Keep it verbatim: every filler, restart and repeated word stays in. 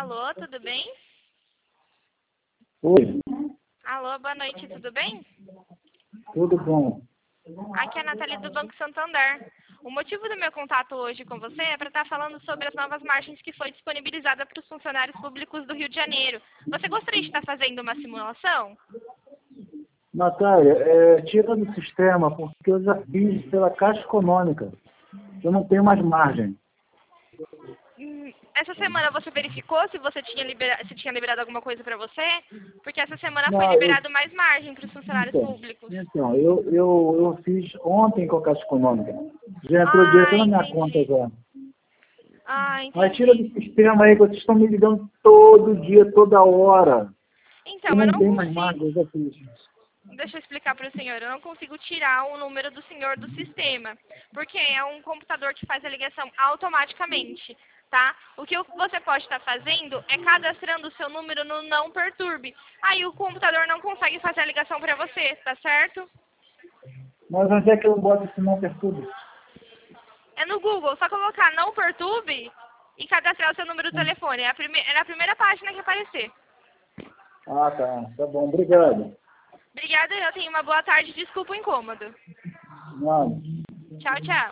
Alô, tudo bem? Oi, Alô, boa noite, tudo bem? tudo bom? Aqui é a Nathalie do Banco Santander. O motivo do meu contato hoje com você é para estar falando sobre as novas margens que foi disponibilizada para os funcionários públicos do Rio de Janeiro. Você gostaria de estar fazendo uma simulação? Natália, é, tira do sistema, porque eu já fiz pela Caixa Econômica. Eu não tenho mais margem. Hum, Essa semana você verificou se você tinha, libera... se tinha liberado alguma coisa para você? Porque essa semana foi Não, eu, liberado mais margem para os funcionários então, públicos. então eu, eu, eu fiz ontem com a Caixa Econômica. Já entrou Ah, direto na minha conta entendi. já. Ah, Mas tira entendi. do sistema aí, que vocês estão me ligando todo dia, toda hora. Eu Então, eu não não tenho mais margem, consigo. eu já fiz. Deixa eu explicar para o senhor. Eu não consigo tirar o número do senhor do sistema, porque é um computador que faz a ligação automaticamente, tá? O que você pode estar fazendo é cadastrando o seu número no Não Perturbe. Aí o computador não consegue fazer a ligação para você, tá certo? Mas onde é que eu boto esse não perturbe? É no Google, só colocar Não Perturbe e cadastrar o seu número do telefone. É a, prime é na primeira página que aparecer. Ah, tá. Tá bom, obrigado. Obrigada, eu tenho uma boa tarde. Desculpa o incômodo. Nada. Tchau, tchau.